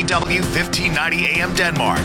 KCW 1590 AM Denmark,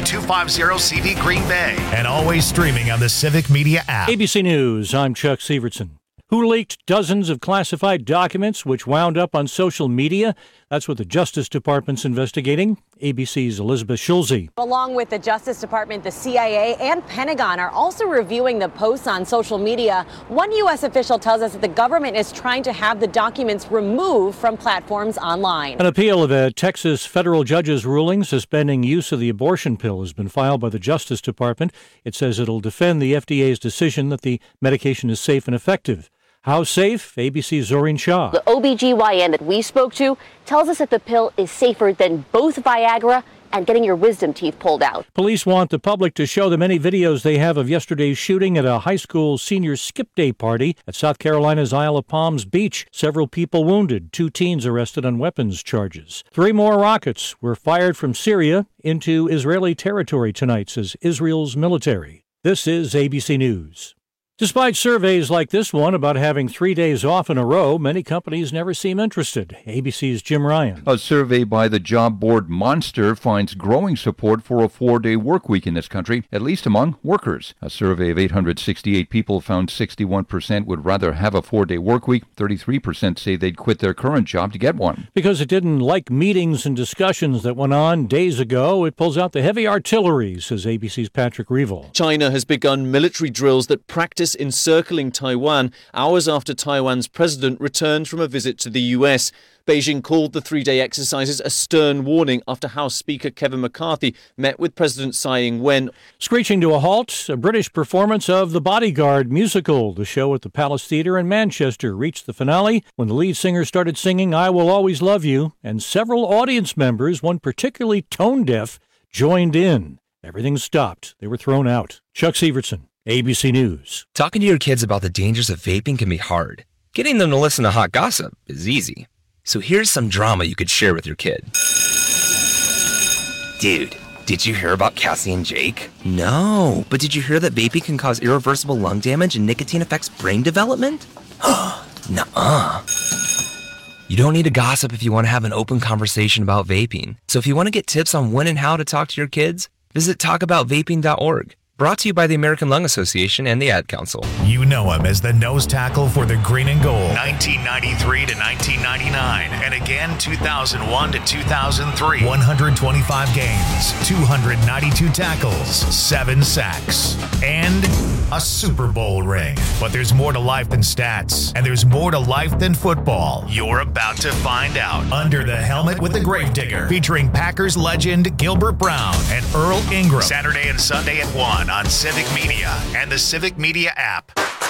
W250CV Green Bay, and always streaming on the Civic Media app. ABC News, I'm Chuck Severson. Who leaked dozens of classified documents which wound up on social media? That's what the Justice Department's investigating. ABC's Elizabeth Schulze. Along with the Justice Department, the CIA and Pentagon are also reviewing the posts on social media. One U.S. official tells us that the government is trying to have the documents removed from platforms online. An appeal of a Texas federal judge's ruling suspending use of the abortion pill has been filed by the Justice Department. It says it'll defend the FDA's decision that the medication is safe and effective. How safe? ABC's Zorin Shah. The OBGYN that we spoke to tells us that the pill is safer than both Viagra and getting your wisdom teeth pulled out. Police want the public to show the many videos they have of yesterday's shooting at a high school senior skip day party at South Carolina's Isle of Palms Beach. Several people wounded, 2 teens arrested on weapons charges. 3 more rockets were fired from Syria into Israeli territory tonight, says Israel's military. This is ABC News. Despite surveys like this one about having 3 days off in a row, many companies never seem interested. ABC's Jim Ryan. A survey by the job board Monster finds growing support for a 4-day work week in this country, at least among workers. A survey of 868 people found 61% would rather have a 4-day work week. 33% say they'd quit their current job to get one. Because it didn't like meetings and discussions that went on days ago, it pulls out the heavy artillery, says ABC's Patrick Reevell. China has begun military drills that practice encircling Taiwan hours after Taiwan's president returned from a visit to the US. Beijing called the 3-day exercises a stern warning after House Speaker Kevin McCarthy met with President Tsai Ing-wen. Screeching to a halt, a British performance of The Bodyguard musical. The show at the Palace Theatre in Manchester reached the finale when the lead singer started singing I Will Always Love You, and several audience members, one particularly tone-deaf, joined in. Everything stopped. They were thrown out. Chuck Severson, ABC News. Talking to your kids about the dangers of vaping can be hard. Getting them to listen to hot gossip is easy. So here's some drama you could share with your kid. Dude, did you hear about Cassie and Jake? No, but did you hear that vaping can cause irreversible lung damage and nicotine affects brain development? Nuh-uh. You don't need to gossip if you want to have an open conversation about vaping. So if you want to get tips on when and how to talk to your kids, visit talkaboutvaping.org. Brought to you by the American Lung Association and the Ad Council. You know him as the nose tackle for the Green and Gold, 1993 to 1999, and again 2001 to 2003. 125 games, 292 tackles, 7 sacks, and a Super Bowl ring. But there's more to life than stats, and there's more to life than football. You're about to find out. Under the Helmet with the Gravedigger, featuring Packers legend Gilbert Brown and Earl Ingram. Saturday and Sunday at 1 on Civic Media and the Civic Media app.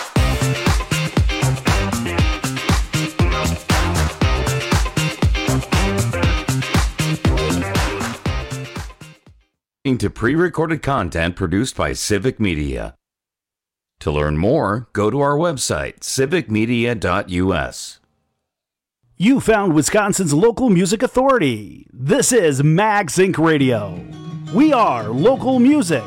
To pre-recorded content produced by Civic Media. To learn more, go to our website, civicmedia.us. You found Wisconsin's local music authority. This is Mag Zinc Radio. We are local music.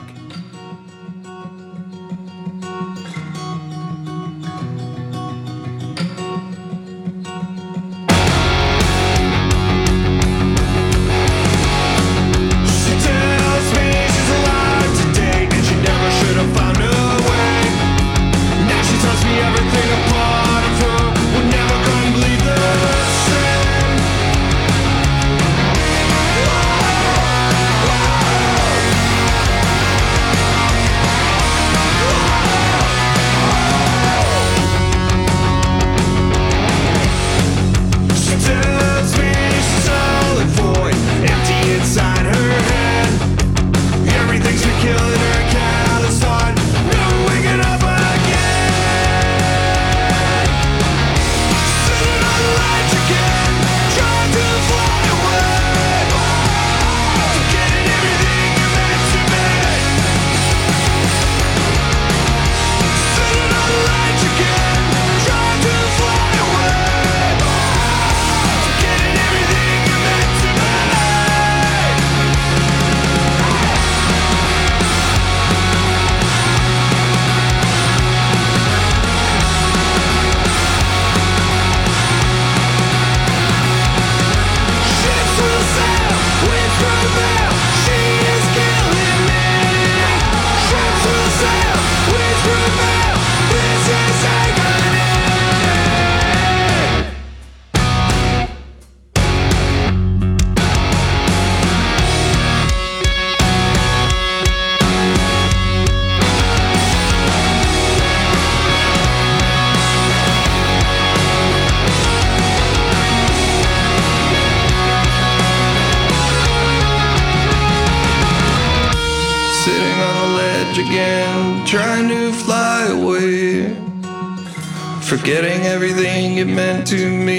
again, trying to fly away, forgetting everything it meant to me.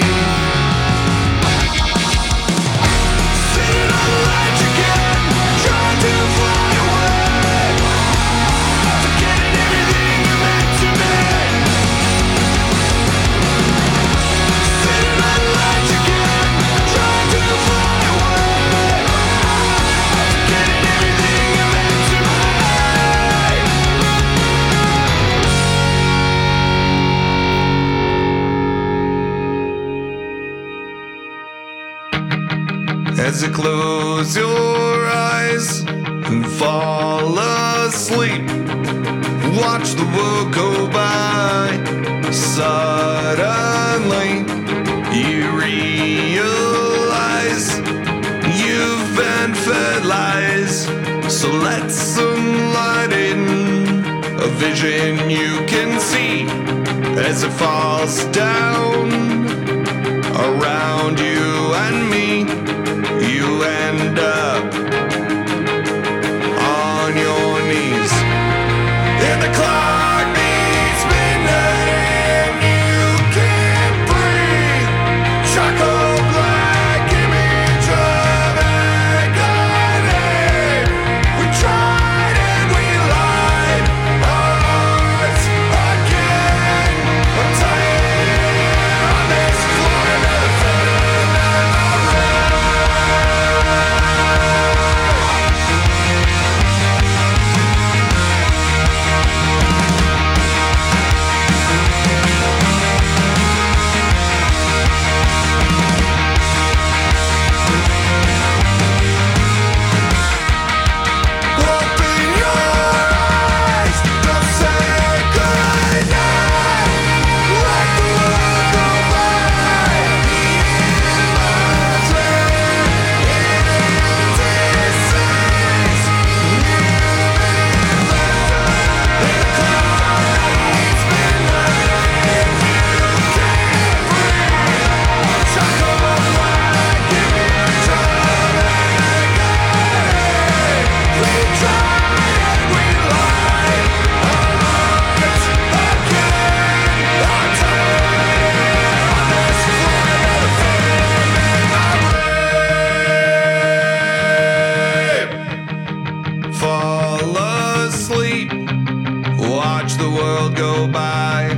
Sitting on the ledge again, trying to fly away, forgetting everything it meant to me. Sitting on the ledge again, trying to fly away, forgetting everything it meant to me. As you close your eyes and fall asleep, watch the world go by. Suddenly you realize you've been fed lies. So let some light in, a vision you can see as it falls down around you and me. You end up on your knees, and the clock beats midnight and you can't breathe. Charcoal black image of agony. We tried and we lied our hearts again. I'm tired on this floor, another feather in my red. Fall asleep, watch the world go by.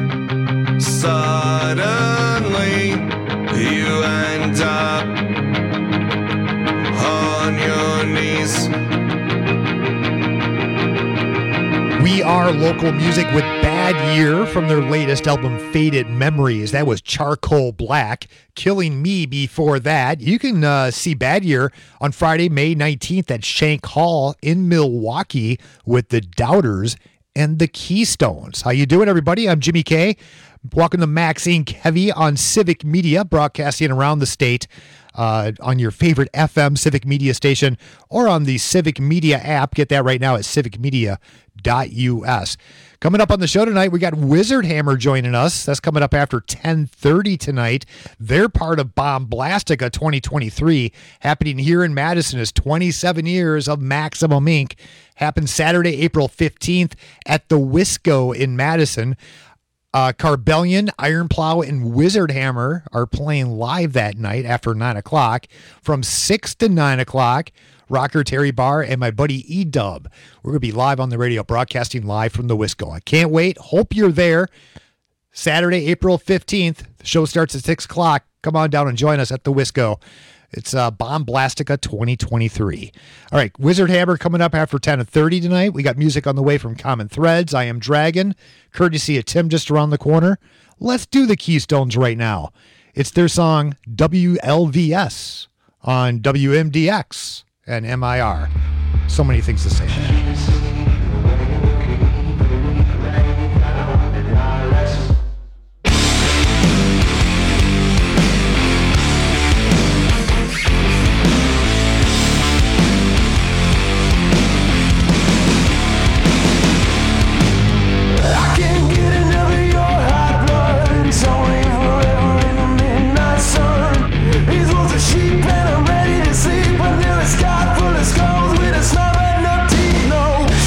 Suddenly you end up on your knees. We are local music with Bad Year from their latest album, Faded Memories. That was Charcoal Black. Killing Me before that. You can see Bad Year on Friday, May 19th at Shank Hall in Milwaukee with the Doubters and the Keystones. How you doing, everybody? I'm Jimmy K. Welcome to Max Inc. Heavy on Civic Media, broadcasting around the state on your favorite FM Civic Media station or on the Civic Media app. Get that right now at civicmedia.us. Coming up on the show tonight, we got Wizard Hammer joining us. That's coming up after 10:30 tonight. They're part of Bomb Blastica 2023, happening here in Madison as 27 years of Maximum Inc. Happens Saturday, April 15th at the Wisco in Madison. Carbellion, Iron Plow, and Wizard Hammer are playing live that night after 9 o'clock. From 6 to 9 o'clock, Rocker Terry Barr and my buddy E-Dub. We're going to be live on the radio, broadcasting live from the Wisco. I can't wait. Hope you're there. Saturday, April 15th. The show starts at 6 o'clock. Come on down and join us at the Wisco. It's Bomb Blastica 2023. All right, Wizard Hammer coming up after 10:30 tonight. We got music on the way from Common Threads, I Am Dragon, courtesy of Tim just around the corner. Let's do the Keystones right now. It's their song WLVS on WMDX and MIR. So many things to say. Sheep and I'm ready to sleep under a sky full of skulls with a snub and no teeth. No.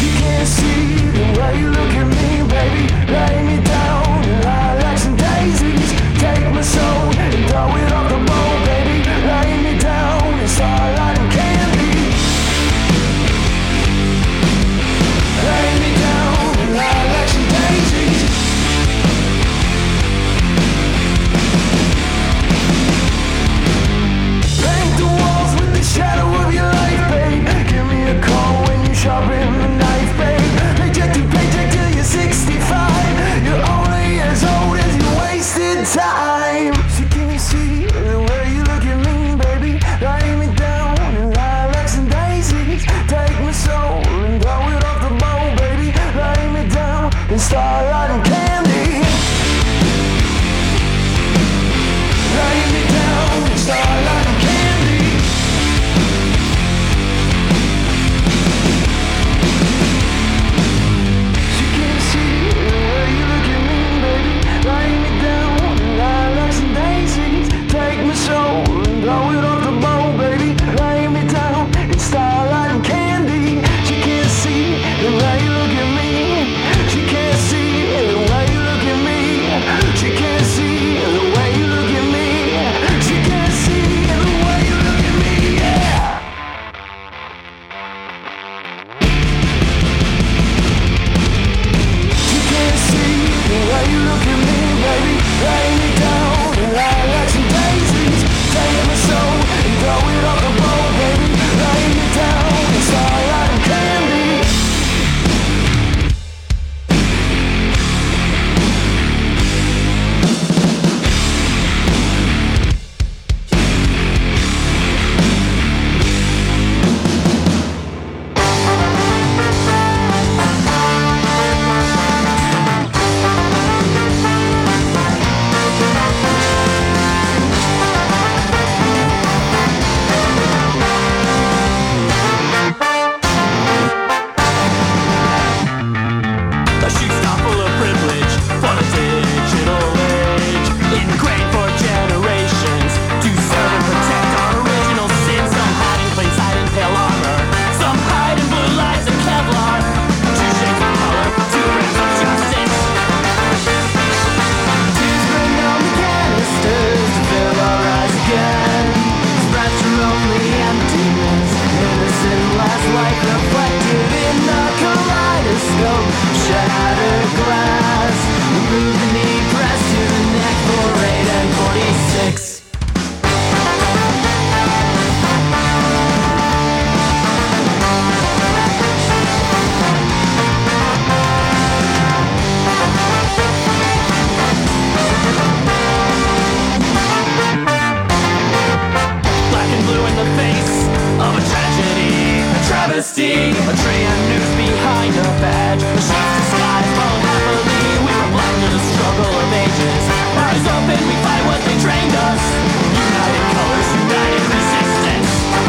honesty. A tray of news behind a badge. The sheets disguised all happily. We were blind to the struggle of ages. Eyes open, we fight what they trained us. United colors, united resistance.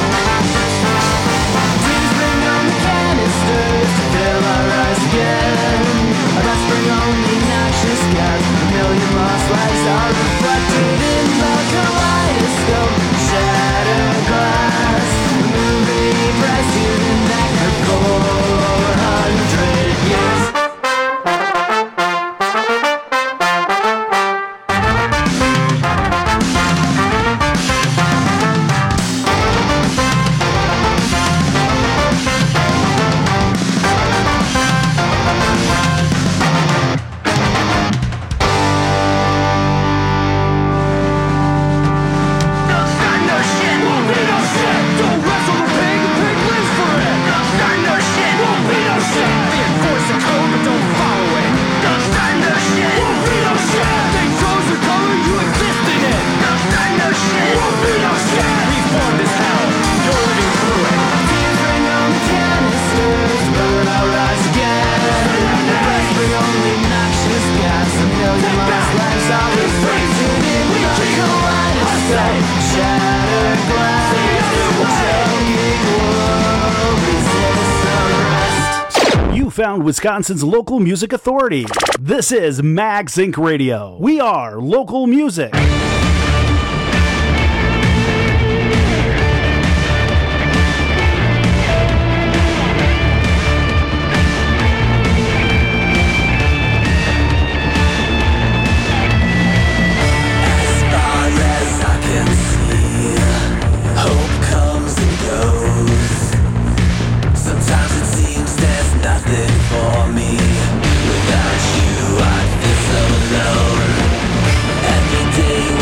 Teams bring on the canisters to fill our eyes again. Let's bring on the noxious gas. A million lost lives are reflected in the kaleidoscope. Shattered glass. A movie precedent that could go 100 years. You found Wisconsin's local music authority. This is Mag Zinc Radio. We are local music. Without you, I feel so alone. Every day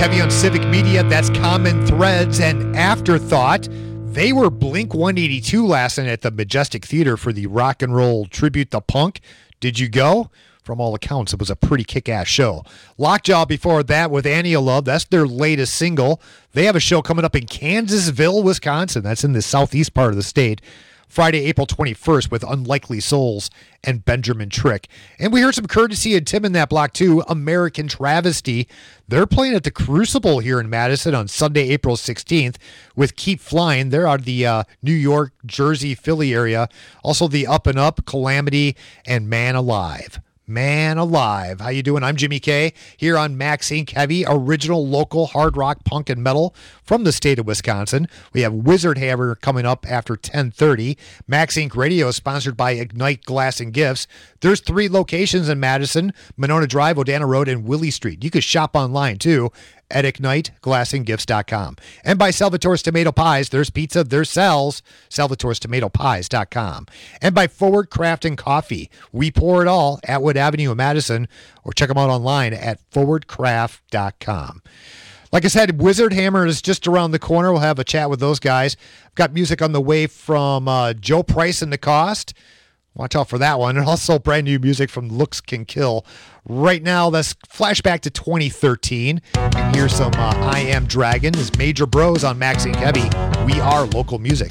Kevy on Civic Media. That's Common Threads and Afterthought. They were Blink 182 last night at the Majestic Theater for the rock and roll tribute to punk. Did you go? From all accounts, it was a pretty kick-ass show. Lockjaw before that with Annie of Love. That's their latest single. They have a show coming up in Kansasville, Wisconsin. That's in the southeast part of the state. Friday, April 21st with Unlikely Souls and Benjamin Trick. And we heard some Courtesy and Tim in that block too, American Travesty. They're playing at the Crucible here in Madison on Sunday, April 16th with Keep Flying. They're out of the New York, Jersey, Philly area. Also the Up and Up, Calamity, and Man Alive. Man alive. How you doing? I'm Jimmy K here on Max Inc. Heavy, original local hard rock, punk, and metal from the state of Wisconsin. We have Wizard Hammer coming up after 10:30. Max Inc. Radio is sponsored by Ignite Glass and Gifts. There's 3 locations in Madison, Monona Drive, Odana Road, and Willie Street. You can shop online too at IgniteGlassandGifts.com. And by Salvatore's Tomato Pies, there's pizza, there's cells, Salvatore'sTomatoPies.com. And by Forward Craft and Coffee. We pour it all at Wood Avenue in Madison, or check them out online at ForwardCraft.com. Like I said, Wizard Hammer is just around the corner. We'll have a chat with those guys. I've got music on the way from Joe Price and the Cost. Watch out for that one. And also brand new music from Looks Can Kill. Right now, let's flashback to 2013. And here's some I Am Dragon. This is Major Bros on Max Inc. Heavy. We are local music.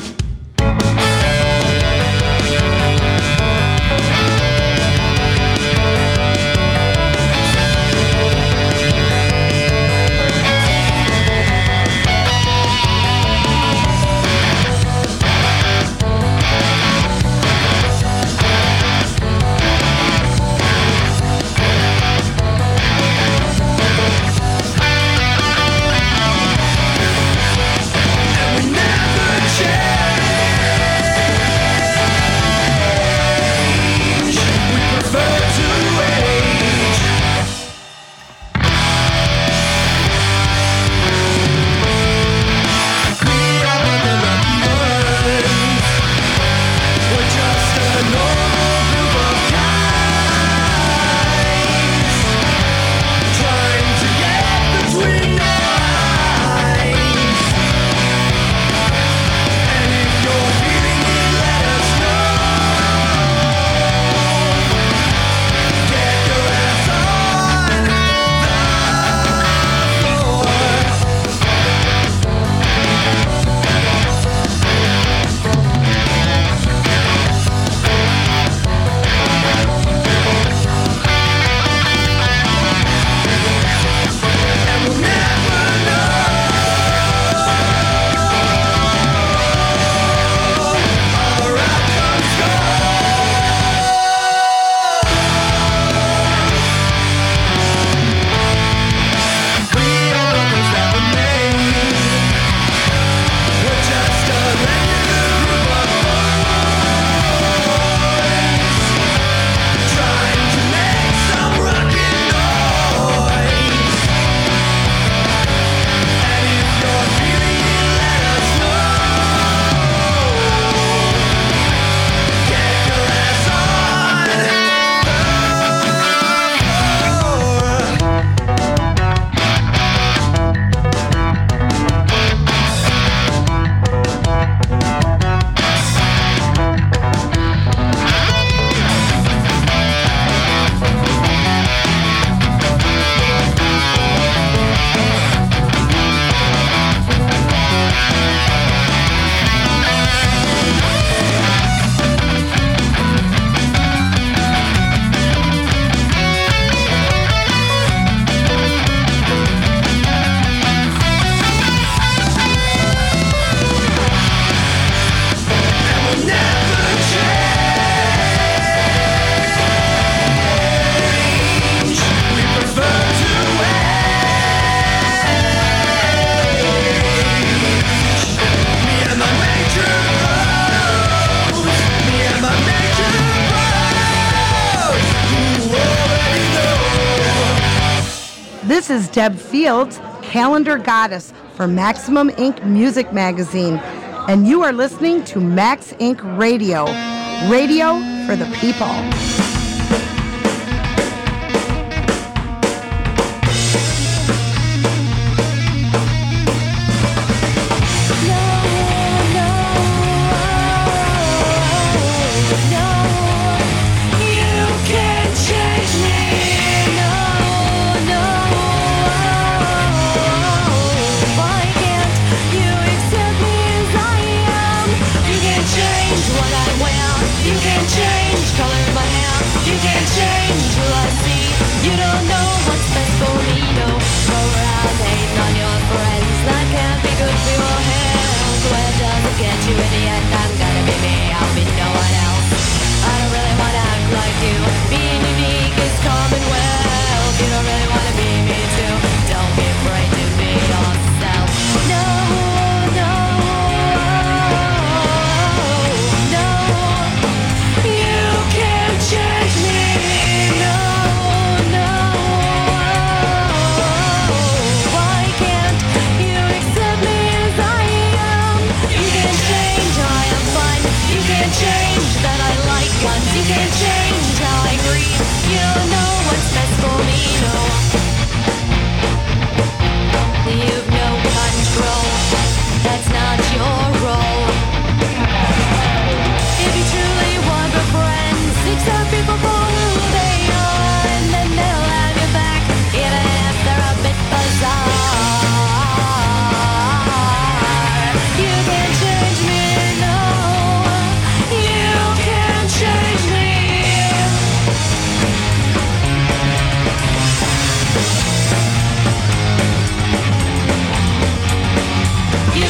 This is Deb Fields, Calendar Goddess for Maximum Inc. Music Magazine, and you are listening to Max Inc. Radio. Radio for the people.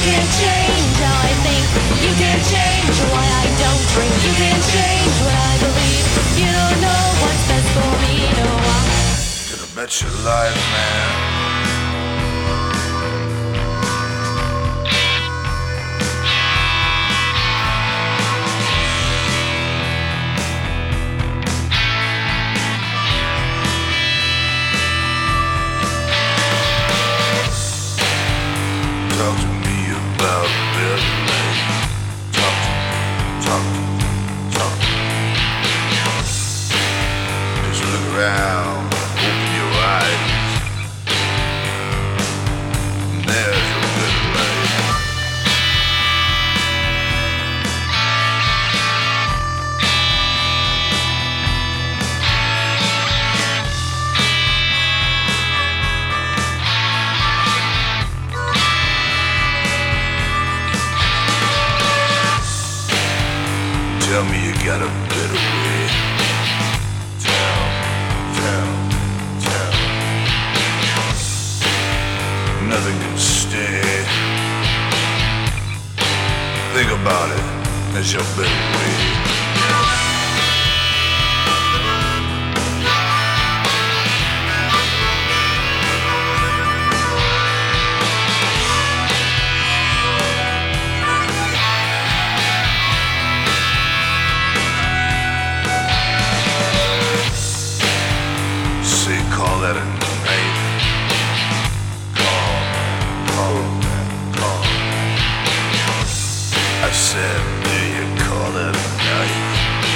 can't change how I think. You can't change why I don't drink. You can't change what I believe. You don't know what's best for me. No, I'm gonna bet your life, man. Talk to me about a better life. Talk to me. Just look around, open your eyes, and there's a better life. Tell me you got a better way. Tell. Nothing can stay. Think about it. There's your better way. Say, call that a night. Call. I said, do you call that a night?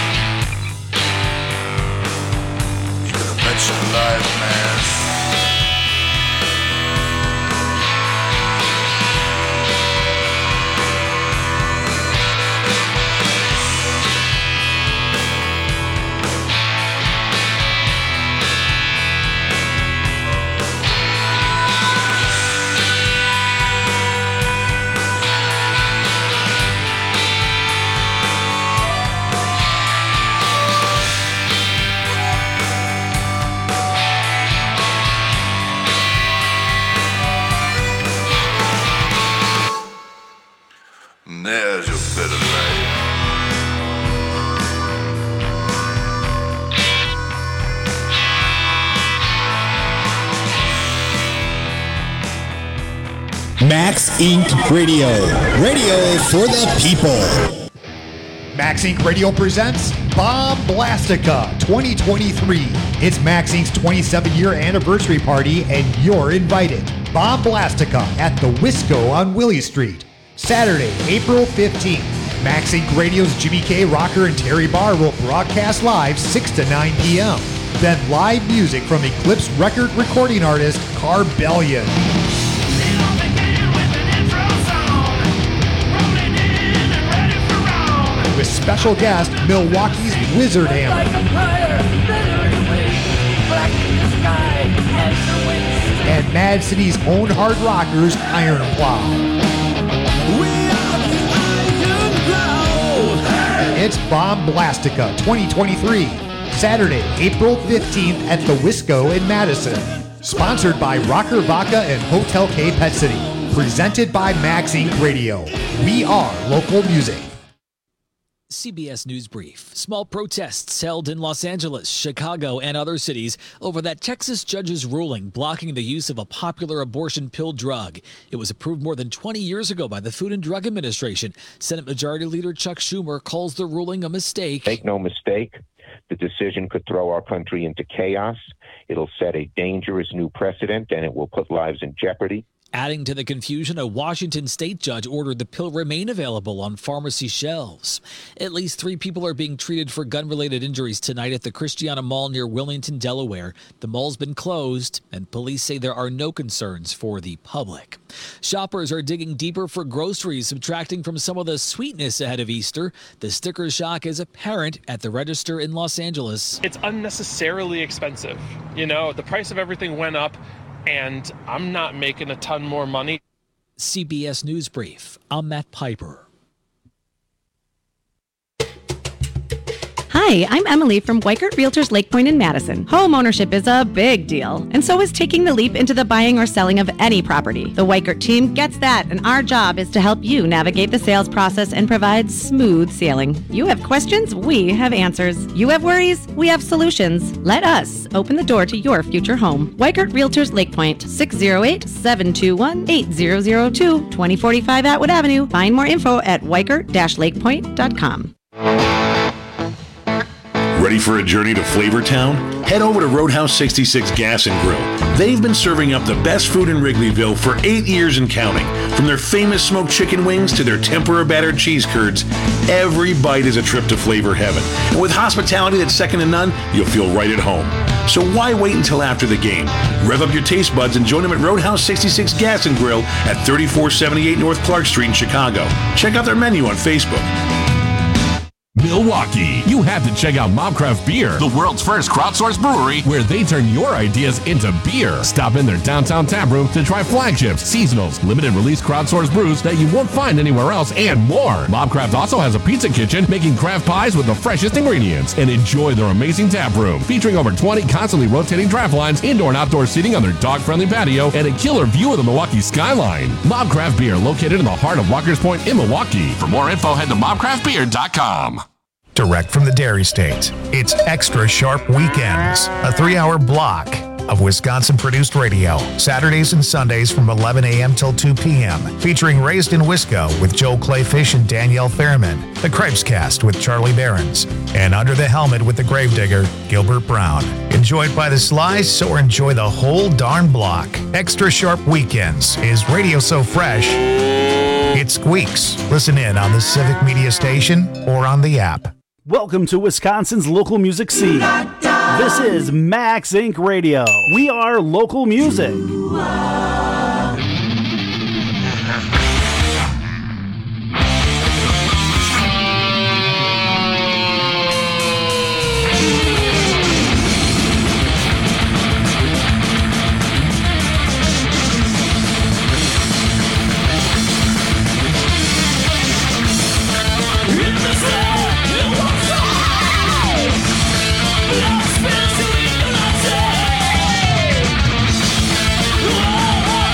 You gonna bet your life, man. There's your better life. Max Inc. Radio. Radio for the people. Max Inc. Radio presents Bomb Blastica 2023. It's Max Inc.'s 27-year anniversary party, and you're invited. Bomb Blastica at the Wisco on Willie Street. Saturday, April 15th. Max Inc. Radio's Jimmy K. Rocker and Terry Barr will broadcast live 6 to 9 p.m. Then live music from Eclipse record recording artist Carbellion. With special guest Milwaukee's Wizard Hammer. And Mad City's own hard rockers Iron Plow. It's Bomb Blastica 2023, Saturday, April 15th at the Wisco in Madison. Sponsored by Rocker Vodka and Hotel K Pet City. Presented by Max Inc. Radio. We are local music. CBS News Brief. Small protests held in Los Angeles, Chicago, and other cities over that Texas judge's ruling blocking the use of a popular abortion pill drug. It was approved more than 20 years ago by the Food and Drug Administration. Senate Majority Leader Chuck Schumer calls the ruling a mistake. Make no mistake, the decision could throw our country into chaos. It'll set a dangerous new precedent, and it will put lives in jeopardy. Adding to the confusion, a Washington state judge ordered the pill remain available on pharmacy shelves. At least 3 people are being treated for gun-related injuries tonight at the Christiana Mall near Wilmington, Delaware. The mall's been closed, and police say there are no concerns for the public. Shoppers are digging deeper for groceries, subtracting from some of the sweetness ahead of Easter. The sticker shock is apparent at the register in Los Angeles. It's unnecessarily expensive. You know, the price of everything went up, and I'm not making a ton more money. CBS News Brief. I'm Matt Piper. Hi, Hi, I'm Emily from Weikert Realtors Lake Point in Madison. Home ownership is a big deal, and so is taking the leap into the buying or selling of any property. The Weikert team gets that, and our job is to help you navigate the sales process and provide smooth sailing. You have questions, we have answers. You have worries, we have solutions. Let us open the door to your future home. Weikert Realtors Lake Point, 608-721-8002, 2045 Atwood Avenue. Find more info at weikert-lakepoint.com. Ready for a journey to Flavortown? Head over to Roadhouse 66 Gas and Grill. They've been serving up the best food in Wrigleyville for 8 years and counting. From their famous smoked chicken wings to their tempura battered cheese curds, every bite is a trip to flavor heaven. And with hospitality that's second to none, you'll feel right at home. So why wait until after the game? Rev up your taste buds and join them at Roadhouse 66 Gas and Grill at 3478 North Clark Street in Chicago. Check out their menu on Facebook. Milwaukee, you have to check out Mobcraft Beer, the world's first crowdsourced brewery where they turn your ideas into beer. Stop in their downtown tap room to try flagships, seasonals, limited release crowdsourced brews that you won't find anywhere else, and more. Mobcraft also has a pizza kitchen making craft pies with the freshest ingredients. And enjoy their amazing tap room featuring over 20 constantly rotating draft lines, indoor and outdoor seating on their dog-friendly patio, and a killer view of the Milwaukee skyline. Mobcraft Beer, located in the heart of Walker's Point in Milwaukee. For more info, head to mobcraftbeer.com. Direct from the Dairy State, it's Extra Sharp Weekends, a 3-hour block of Wisconsin-produced radio, Saturdays and Sundays from 11 a.m. till 2 p.m., featuring Raised in Wisco with Joe Clayfish and Danielle Fairman, The Crepescast with Charlie Behrens, and Under the Helmet with the Gravedigger, Gilbert Brown. Enjoyed by the slice or enjoy the whole darn block. Extra Sharp Weekends is radio so fresh, it squeaks. Listen in on the Civic Media Station or on the app. Welcome to Wisconsin's local music scene. This is Max Inc. Radio. We are local music. Lost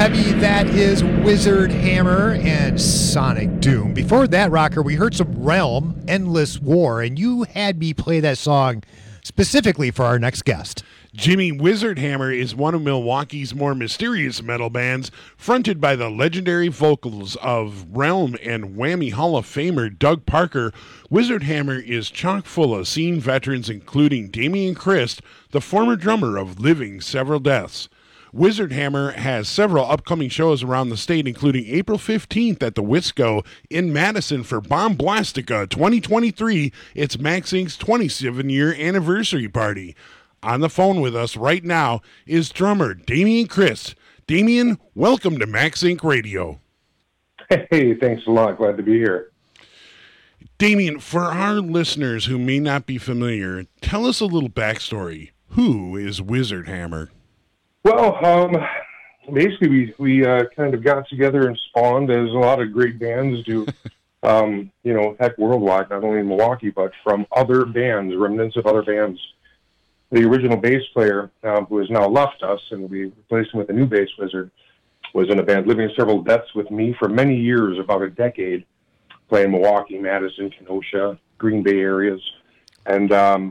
heavy. That is Wizard Hammer and Sonic Doom. Before that, Rocker, we heard some Realm, Endless War, and you had me play that song specifically for our next guest. Jimmy Wizard Hammer is one of Milwaukee's more mysterious metal bands, fronted by the legendary vocals of Realm and Whammy Hall of Famer Doug Parker. Wizard Hammer is chock full of scene veterans, including Damian Christ, the former drummer of Living Several Deaths. Wizard Hammer has several upcoming shows around the state, including April 15th at the Wisco in Madison for Bomb Blastica 2023. It's Max Inc.'s 27-year anniversary party. On the phone with us right now is drummer Damian Christ. Damian, welcome to Max Inc. Radio. Hey, thanks a lot. Glad to be here. Damian, for our listeners who may not be familiar, tell us a little backstory. Who is Wizard Hammer? Well, basically we kind of got together and spawned, as a lot of great bands do, heck, worldwide, not only in Milwaukee, but from other bands, remnants of other bands. The original bass player, who has now left us, and we replaced him with a new bass wizard, was in a band Living Several Deaths with me for many years, about a decade, playing Milwaukee, Madison, Kenosha, Green Bay areas. And,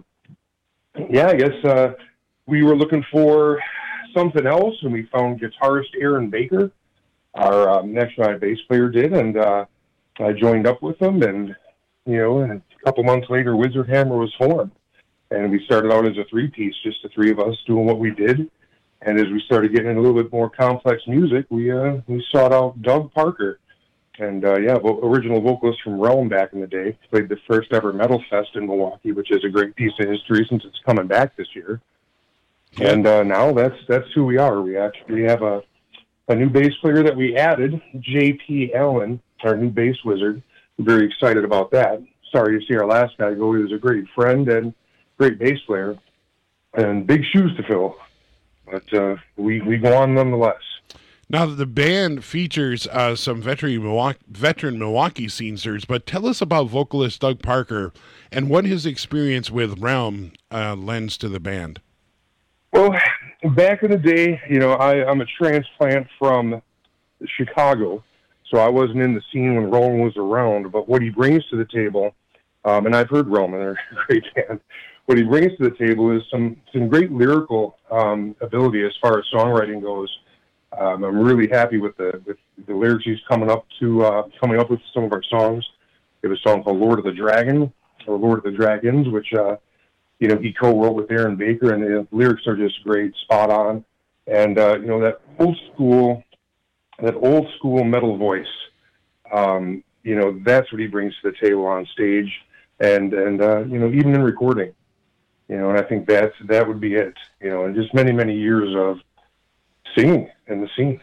I guess we were looking for something else, and we found guitarist Aaron Baker, our next night bass player did, and I joined up with them, and, and a couple months later, Wizard Hammer was formed. And we started out as a three-piece, just the three of us doing what we did. And as we started getting into a little bit more complex music, we sought out Doug Parker. And, original vocalist from Realm back in the day. Played the first ever Metal Fest in Milwaukee, which is a great piece of history since it's coming back this year. And now that's who we are. We actually have a new bass player that we added, J.P. Allen, our new bass wizard. We're very excited about that. Sorry to see our last guy go. He was a great friend and great bass player, and big shoes to fill, but we go on nonetheless. Now, the band features some veteran Milwaukee scenesters, but tell us about vocalist Doug Parker and what his experience with Realm lends to the band. Well, back in the day, I'm a transplant from Chicago, so I wasn't in the scene when Realm was around, but what he brings to the table, and I've heard Realm, and they're a great band. What he brings to the table is some great lyrical ability as far as songwriting goes. I'm really happy with the lyrics he's coming up with some of our songs. We have a song called Lord of the Dragon, or Lord of the Dragons, which he co-wrote with Aaron Baker, and the lyrics are just great, spot on. And that old school metal voice, that's what he brings to the table on stage, and even in recording. And I think that would be it, and just many, many years of singing in the scene.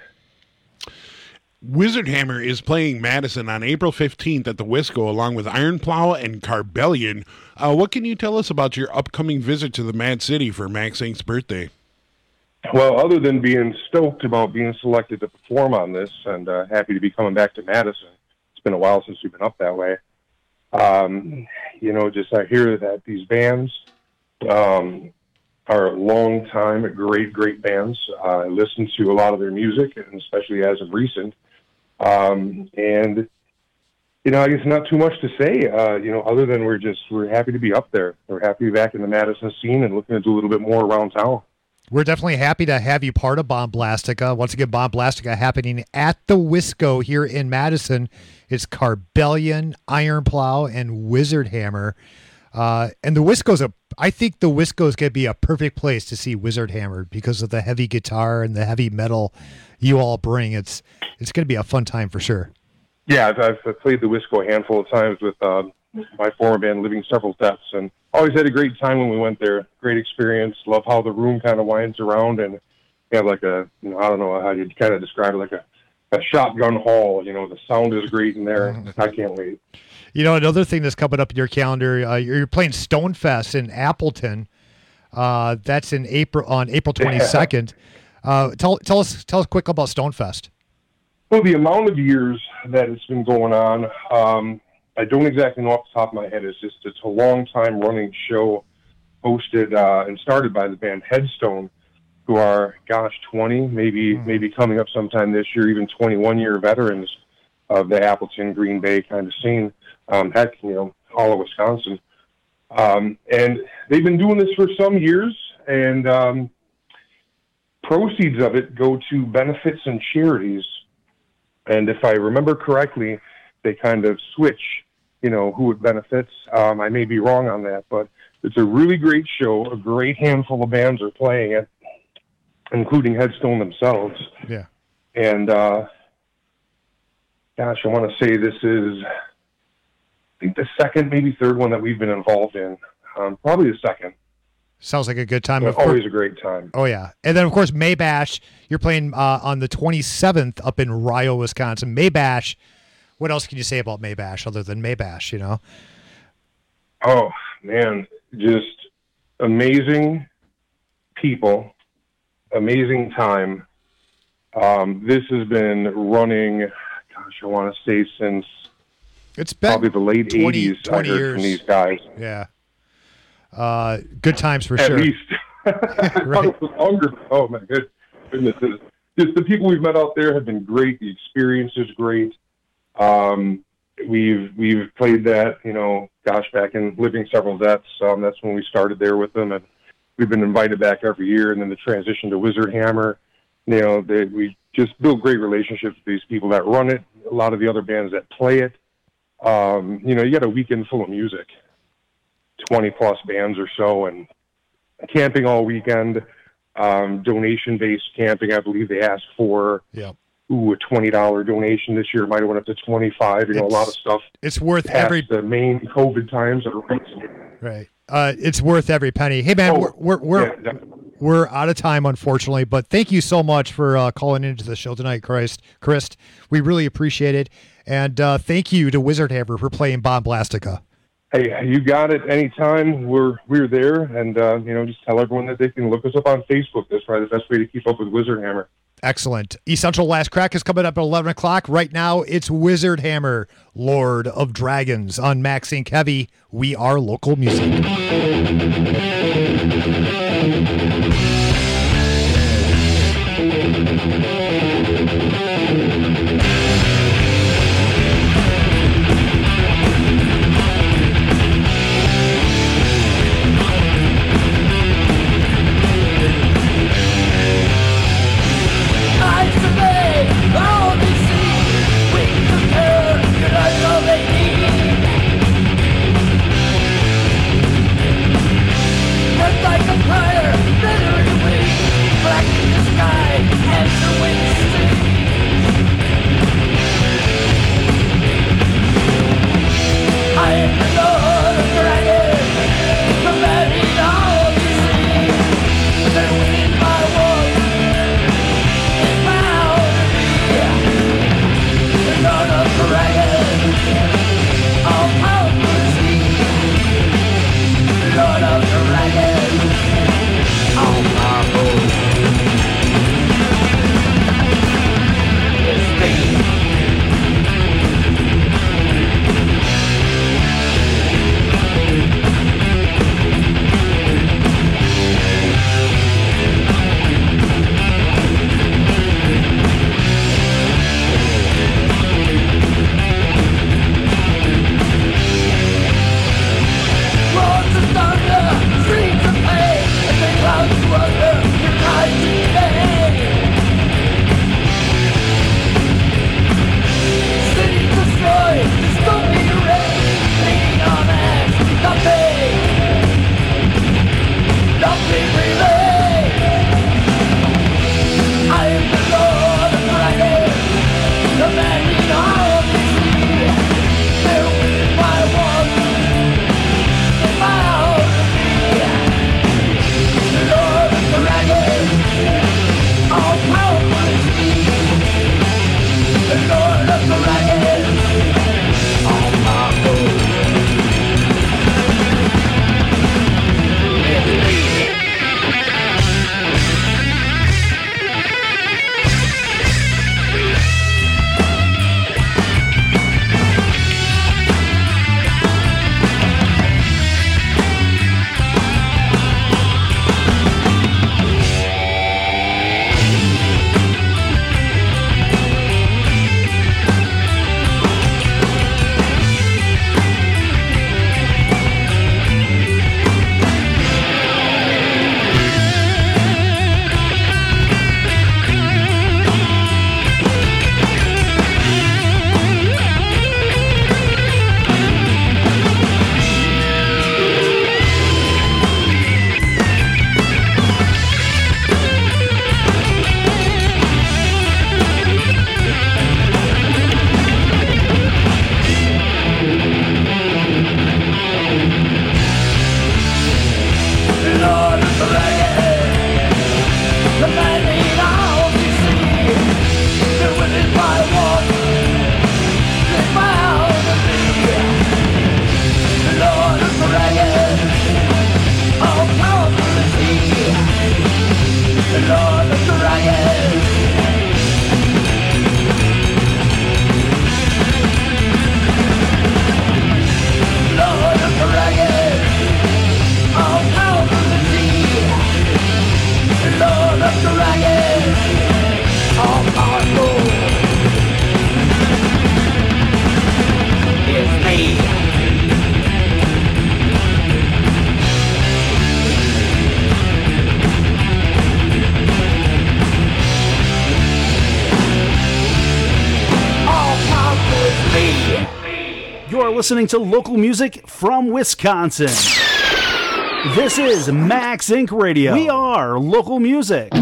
Wizard Hammer is playing Madison on April 15th at the Wisco, along with Ironplow and Carbellion. What can you tell us about your upcoming visit to the Mad City for Max Inc.'s birthday? Well, other than being stoked about being selected to perform on this, and happy to be coming back to Madison. It's been a while since we've been up that way. I hear that these bands are long time great bands. I listen to a lot of their music, and especially as of recent. I guess not too much to say, other than we're happy to be up there. We're happy to be back in the Madison scene and looking to do a little bit more around town. We're definitely happy to have you part of Bomb Blastica. Once again, Bomb Blastica happening at the Wisco here in Madison. It's Carbellion, Ironplow, and Wizard Hammer. And the Wisco's I think the Wisco's going to be a perfect place to see Wizard Hammer because of the heavy guitar and the heavy metal you all bring. It's going to be a fun time for sure. Yeah, I've played the Wisco a handful of times with my former band, Living Several Deaths, and always had a great time when we went there. Great experience. Love how the room kind of winds around, and you have like I don't know how you'd kind of describe it, like a shotgun hall. The sound is great in there. I can't wait. Another thing that's coming up in your calendar, you're playing Stonefest in Appleton. That's on April 22nd. Tell us quick about Stonefest. Well, the amount of years that it's been going on, I don't exactly know off the top of my head. It's a long time running show hosted and started by the band Headstone, who are, 20, maybe coming up sometime this year, even 21-year veterans of the Appleton, Green Bay kind of scene. Heck, all of Wisconsin. And they've been doing this for some years, and proceeds of it go to benefits and charities. And if I remember correctly, they kind of switch, who it benefits. I may be wrong on that, but it's a really great show. A great handful of bands are playing it, including Headstone themselves. Yeah. And, I want to say this is, I think, the second, maybe third one that we've been involved in. Probably the second. Sounds like a good time. Always a great time. Oh, yeah. And then, of course, Maybash. You're playing on the 27th up in Ryle, Wisconsin. Maybash. What else can you say about Maybash other than Maybash, Oh, man. Just amazing people. Amazing time. This has been running, I want to say since it's been probably the late 80s. 20 I heard years from these guys. Yeah. Good times for At sure. least. Right. Longer. Oh, my goodness. Just the people we've met out there have been great. The experience is great. We've played that, back in Living Several Deaths. That's when we started there with them, and we've been invited back every year. And then the transition to Wizard Hammer, we just build great relationships with these people that run it. A lot of the other bands that play it. You got a weekend full of music, 20 plus bands or so, and camping all weekend. Donation-based camping. I believe they asked for. Yeah. A $20 donation this year. Might have went up to $25. A lot of stuff. It's worth every the main COVID times. Right. It's worth every penny. Hey man, we're out of time, unfortunately. But thank you so much for calling into the show tonight, Chris. We really appreciate it, and thank you to Wizard Hammer for playing Bomb Blastica. Hey, you got it. Anytime we're there, and just tell everyone that they can look us up on Facebook. That's probably the best way to keep up with Wizard Hammer. Excellent. Essential Last Crack is coming up at 11 o'clock. Right now, it's Wizard Hammer, Lord of Dragons, on Max Inc. Heavy. We are local music. Like a fire, glittering wings, black in the sky, and the wind. listening to local music from Wisconsin. This is Max Inc. Radio. We are local music.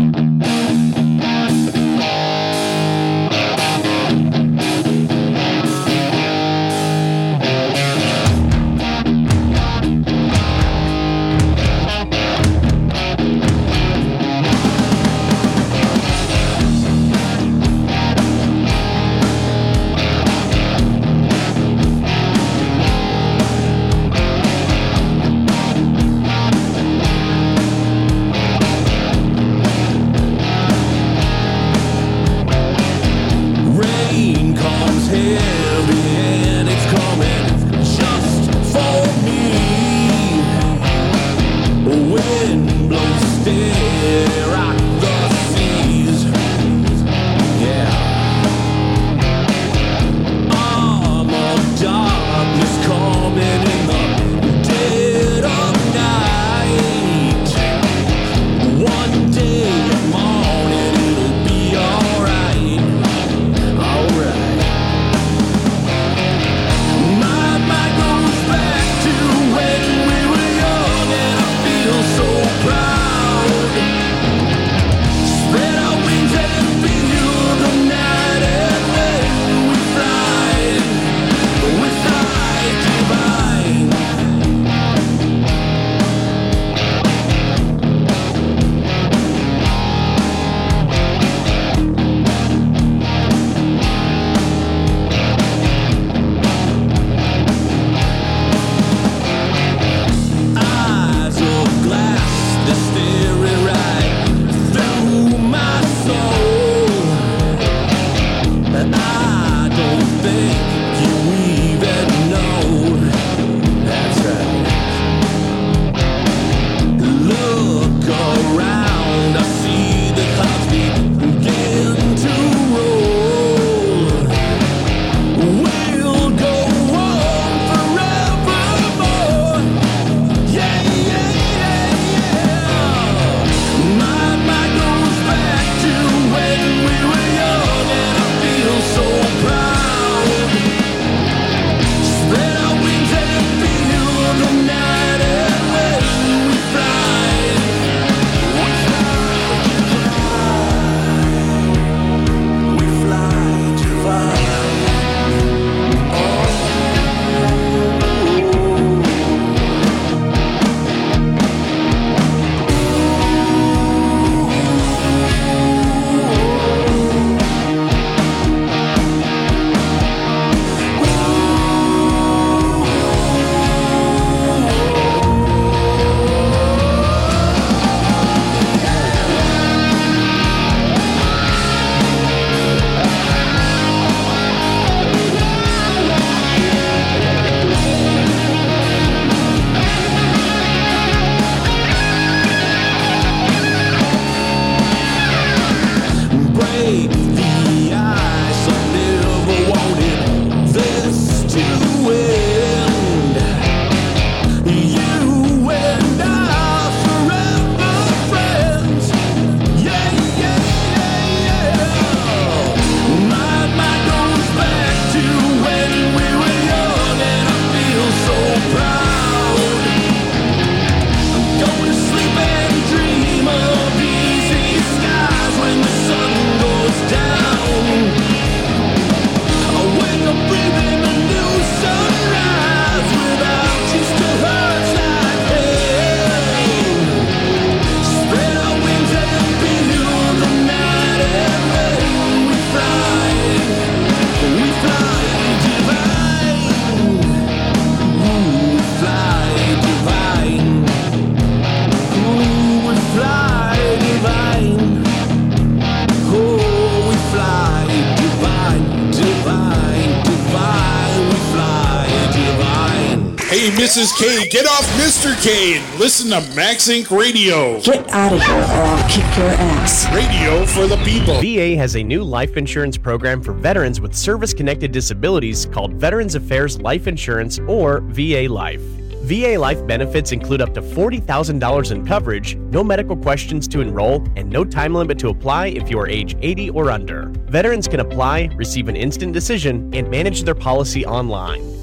Hey, Mrs. K, get off Mr. K and listen to Max Inc. Radio. Get out of here or I'll kick your ass. Radio for the people. VA has a new life insurance program for veterans with service-connected disabilities called Veterans Affairs Life Insurance, or VA Life. VA Life benefits include up to $40,000 in coverage, no medical questions to enroll, and no time limit to apply if you are age 80 or under. Veterans can apply, receive an instant decision, and manage their policy online.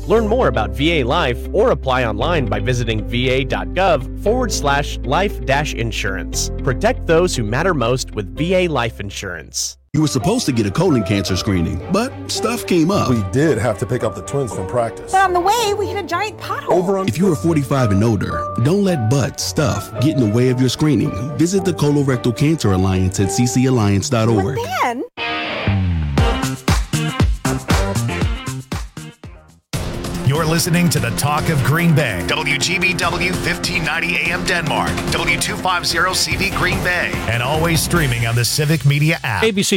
Learn more about VA Life or apply online by visiting va.gov/life-insurance. Protect those who matter most with VA Life Insurance. You were supposed to get a colon cancer screening, but stuff came up. We did have to pick up the twins from practice. But on the way, we hit a giant pothole. If you are 45 and older, don't let butt stuff get in the way of your screening. Visit the Colorectal Cancer Alliance at ccalliance.org. But then... You're listening to the Talk of Green Bay. WGBW 1590 AM Denmark. W250 CV Green Bay. And always streaming on the Civic Media app. ABC